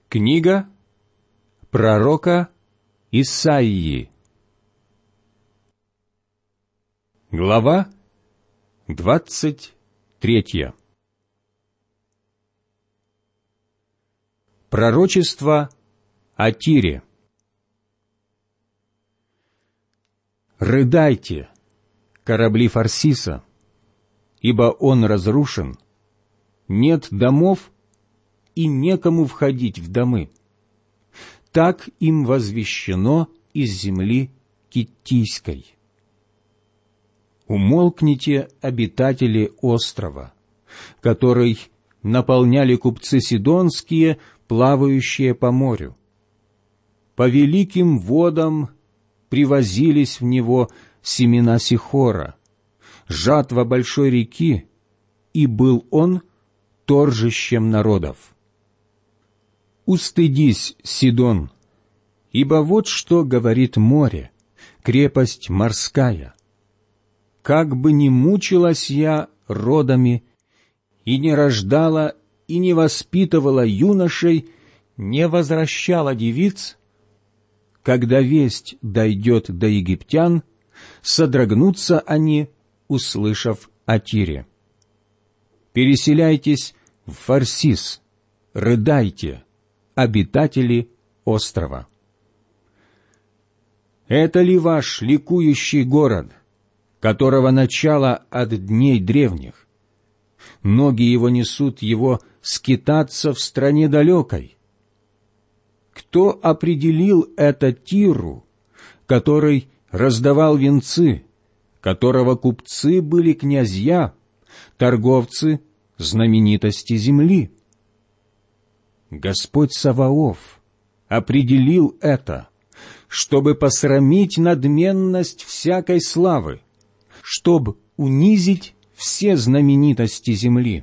Книга пророка Исаии. Глава 23. Пророчество о Тире. Рыдайте, корабли Фарсиса, ибо он разрушен, нет домов и некому входить в домы. Так им возвещено из земли Киттийской. Умолкните, обитатели острова, который наполняли купцы сидонские, плавающие по морю. По великим водам привозились в него семена Сихора, жатва большой реки, и был он торжищем народов. Устыдись, Сидон, ибо вот что говорит море, крепость морская. Как бы ни мучилась я родами, и не рождала, и не воспитывала юношей, не возвращала девиц, когда весть дойдет до египтян, содрогнутся они, услышав о Тире. Переселяйтесь в Фарсис, рыдайте, обитатели острова. Это ли ваш ликующий город, которого начало от дней древних? Ноги его несут его скитаться в стране далекой. Кто определил это Тиру, который раздавал венцы, которого купцы были князья, торговцы знаменитости земли? Господь Саваоф определил это, чтобы посрамить надменность всякой славы, чтобы унизить все знаменитости земли.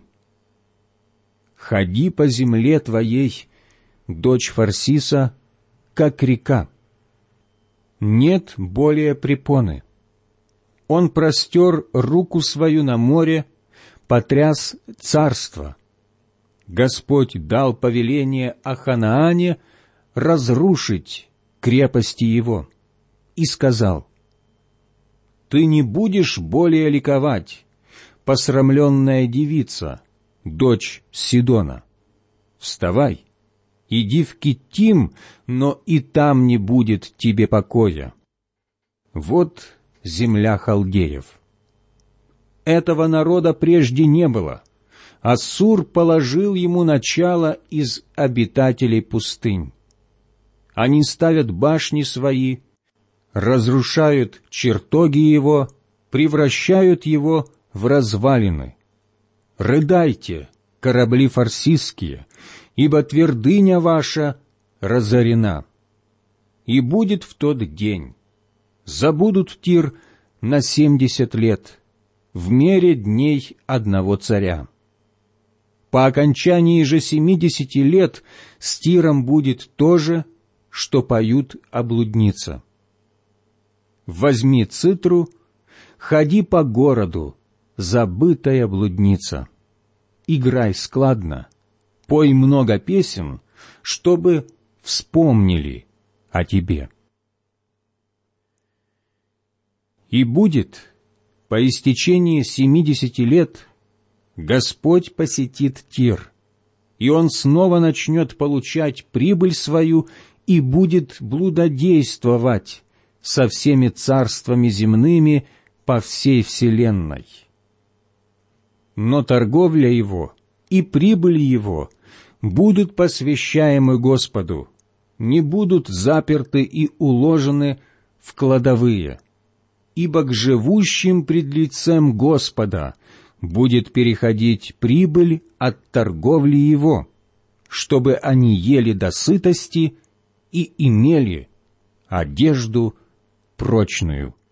Ходи по земле твоей, дочь Фарсиса, как река. Нет более препоны. Он простер руку свою на море, потряс царство. Господь дал повеление о Ханаане разрушить крепости его и сказал: «Ты не будешь более ликовать, посрамленная девица, дочь Сидона. Вставай, иди в Киттим, но и там не будет тебе покоя. Вот земля халдеев. Этого народа прежде не было. Ассур положил ему начало из обитателей пустынь. Они ставят башни свои, разрушают чертоги его, превращают его в развалины. Рыдайте, корабли фарсисские, ибо твердыня ваша разорена. И будет в тот день. Забудут Тир на 70 лет, в мере дней одного царя. По окончании же 70 лет с Тиром будет то же, что поют о блуднице. Возьми цитру, ходи по городу, забытая блудница. Играй складно, пой много песен, чтобы вспомнили о тебе. И будет, по истечении 70 лет, Господь посетит Тир, и он снова начнет получать прибыль свою и будет блудодействовать со всеми царствами земными по всей вселенной. Но торговля его и прибыль его будут посвящаемы Господу, не будут заперты и уложены в кладовые, ибо к живущим пред лицем Господа будет переходить прибыль от торговли его, чтобы они ели до сытости и имели одежду прочную.